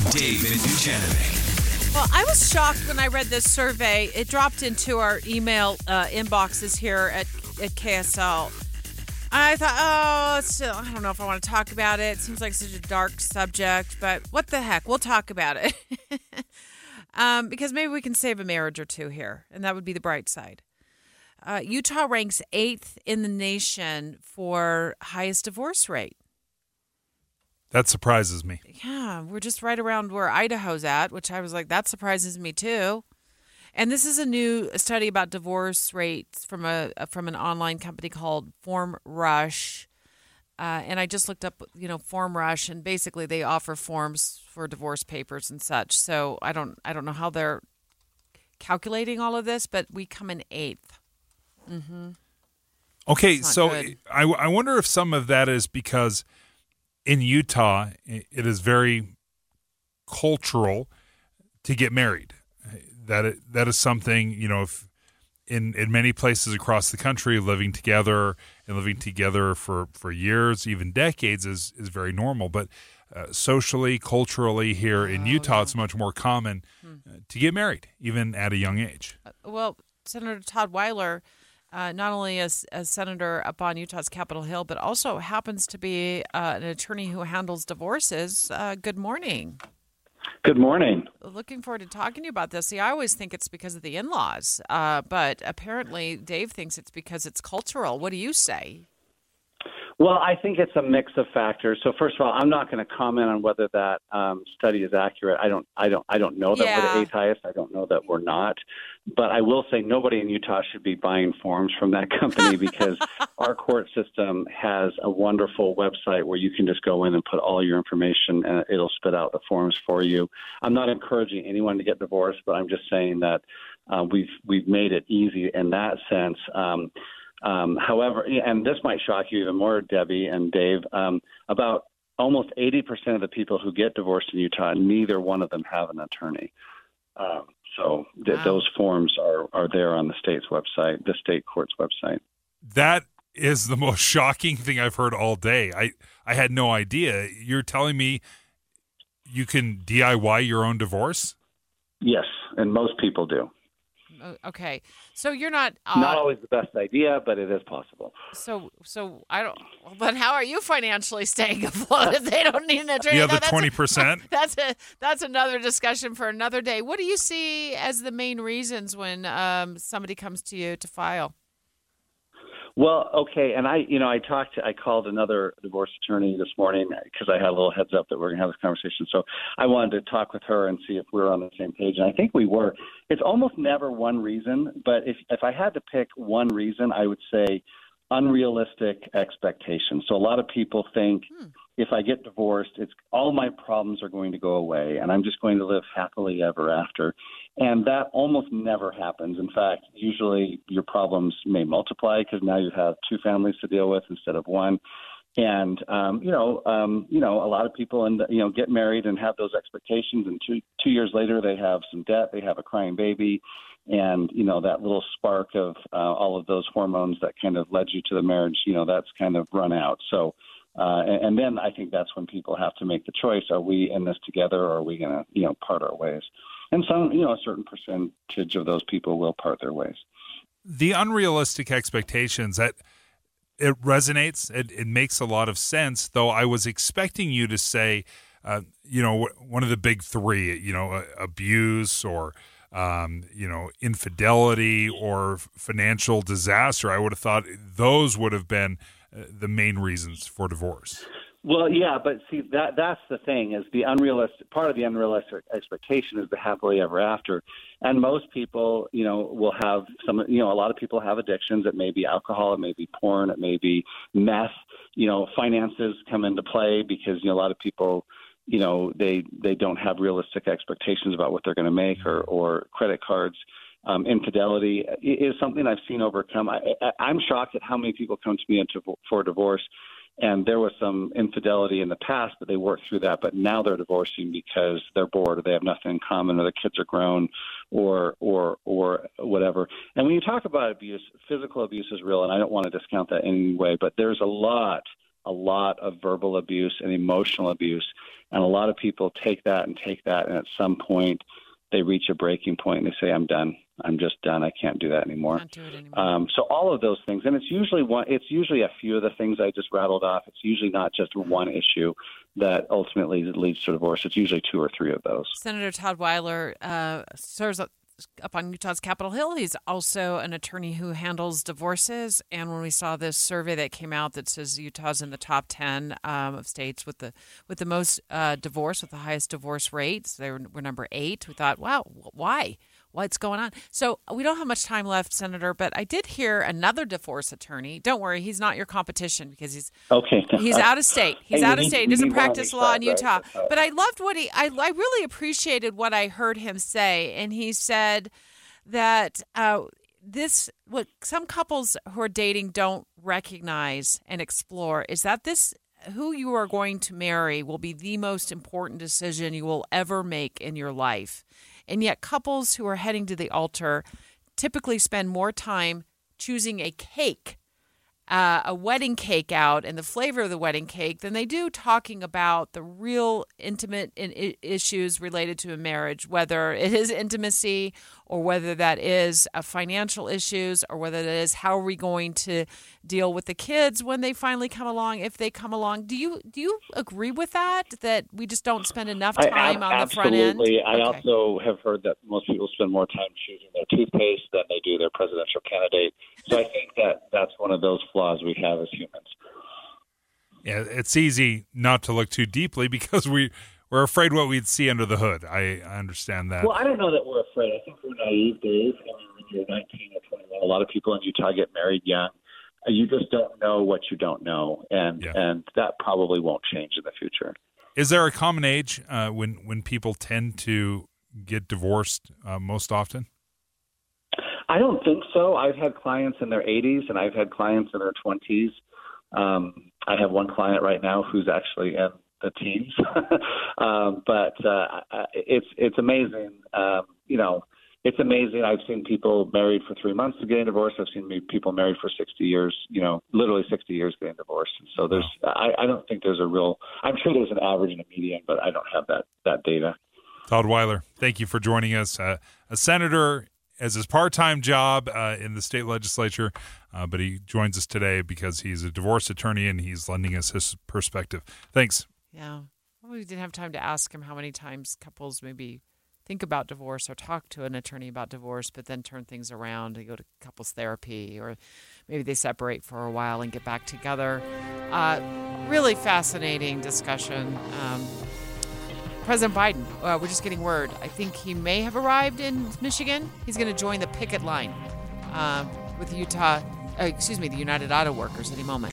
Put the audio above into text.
Dave and Dujanovic. Well, I was shocked when I read this survey. It dropped into our email inboxes here at KSL. I thought, I don't know if I want to talk about it. It seems like such a dark subject, but what the heck? We'll talk about it. Because maybe we can save a marriage or two here, and that would be the bright side. Utah ranks 8th in the nation for highest divorce rate. That surprises me. Yeah, we're just right around where Idaho's at, which I was like, that surprises me too. And this is a new study about divorce rates from an online company called FormRush. And I just looked up, FormRush, and basically they offer forms for divorce papers and such. So I don't know how they're calculating all of this, but we come in 8th. Mm-hmm. Okay, so I wonder if some of that is because in Utah it is very cultural to get married. That is something, if in many places across the country, living together for years, even decades is very normal. But socially, culturally here in Utah, it's much more common to get married, even at a young age. Well, Senator Todd Weiler, not only as senator up on Utah's Capitol Hill, but also happens to be an attorney who handles divorces. Good morning. Good morning. Looking forward to talking to you about this. See, I always think it's because of the in-laws, but apparently Dave thinks it's because it's cultural. What do you say? Well, I think it's a mix of factors. So first of all, I'm not going to comment on whether that study is accurate. I don't know that we're the eighth highest. I don't know that we're not. But I will say nobody in Utah should be buying forms from that company because our court system has a wonderful website where you can just go in and put all your information and it'll spit out the forms for you. I'm not encouraging anyone to get divorced, but I'm just saying that we've made it easy in that sense. However, and this might shock you even more, Debbie and Dave, about almost 80% of the people who get divorced in Utah, neither one of them have an attorney. Those forms are there on the state's website, the state court's website. That is the most shocking thing I've heard all day. I had no idea. You're telling me you can DIY your own divorce? Yes, and most people do. Okay, so you're not always the best idea, but it is possible. So I don't. But how are you financially staying afloat if they don't need an attorney? Yeah, the 20%. That's another discussion for another day. What do you see as the main reasons when somebody comes to you to file? Well, okay, and I called another divorce attorney this morning because I had a little heads up that we're going to have this conversation. So I wanted to talk with her and see if we were on the same page, and I think we were. It's almost never one reason, but if I had to pick one reason, I would say unrealistic expectations. So a lot of people think if I get divorced, it's all my problems are going to go away, and I'm just going to live happily ever after. And that almost never happens. In fact, usually your problems may multiply because now you have two families to deal with instead of one. And a lot of people get married and have those expectations, and two years later they have some debt, they have a crying baby, and that little spark of all of those hormones that kind of led you to the marriage, that's kind of run out. So. And then I think that's when people have to make the choice: are we in this together, or are we going to, part our ways? And some, a certain percentage of those people will part their ways. The unrealistic expectations, that it resonates. It makes a lot of sense. Though I was expecting you to say, one of the big three, abuse or infidelity or financial disaster. I would have thought those would have been the main reasons for divorce. Well, yeah, but see, that's the thing, is the unrealistic part of the unrealistic expectation is the happily ever after. And most people, will have some, a lot of people have addictions. It may be alcohol, it may be porn, it may be meth. Finances come into play because, a lot of people, they don't have realistic expectations about what they're going to make, or credit cards. Infidelity is something I've seen overcome. I'm shocked at how many people come to me for divorce, and there was some infidelity in the past, but they worked through that. But now they're divorcing because they're bored, or they have nothing in common, or their kids are grown, or whatever. And when you talk about abuse, physical abuse is real, and I don't want to discount that in any way. But there's a lot a lot of verbal abuse and emotional abuse. And a lot of people take that, and at some point they reach a breaking point and they say, I'm done. I'm just done. I can't do that anymore. Can't do it anymore. So all of those things, and it's usually a few of the things I just rattled off. It's usually not just one issue that ultimately leads to divorce. It's usually two or three of those. Senator Todd Weiler serves up on Utah's Capitol Hill. He's also an attorney who handles divorces. And when we saw this survey that came out that says Utah's in the top 10 of states with the most divorce, with the highest divorce rates, we're number 8. We thought, wow, why? What's going on? So we don't have much time left, Senator, but I did hear another divorce attorney. Don't worry, he's not your competition because he's out of state. He's out of state. He doesn't practice law in Utah. Right? But I loved what I really appreciated what I heard him say. And he said that what some couples who are dating don't recognize and explore is that who you are going to marry will be the most important decision you will ever make in your life. And yet couples who are heading to the altar typically spend more time choosing a cake, a wedding cake out and the flavor of the wedding cake than they do talking about the real intimate issues related to a marriage, whether it is intimacy or whether that is financial issues or whether that is how are we going to deal with the kids when they finally come along, if they come along. Do you agree with that we just don't spend enough time on the front end? Absolutely. I also have heard that most people spend more time choosing their toothpaste than they do their presidential candidate. So I think that's one of those flaws we have as humans. Yeah, it's easy not to look too deeply because we're afraid what we'd see under the hood. I understand that. Well, I don't know that we're afraid. I think we're naive, Dave. I mean, when you're 19 or 21, a lot of people in Utah get married young. You just don't know what you don't know, and that probably won't change in the future. Is there a common age when people tend to get divorced most often? I don't think so. I've had clients in their 80s, and I've had clients in their 20s. I have one client right now who's actually in the teens, but it's amazing. It's amazing. I've seen people married for 3 months to getting divorced. I've seen people married for 60 years. Literally 60 years getting divorced. So there's, I don't think there's a real. I'm sure there's an average and a median, but I don't have that data. Todd Weiler, thank you for joining us. A senator as his part-time job in the state legislature, but he joins us today because he's a divorce attorney and he's lending us his perspective. Thanks. Yeah. Well, we didn't have time to ask him how many times couples maybe think about divorce or talk to an attorney about divorce, but then turn things around. They go to couples therapy, or maybe they separate for a while and get back together. Really fascinating discussion. President Biden, we're just getting word. I think he may have arrived in Michigan. He's going to join the picket line with the United Auto Workers any moment.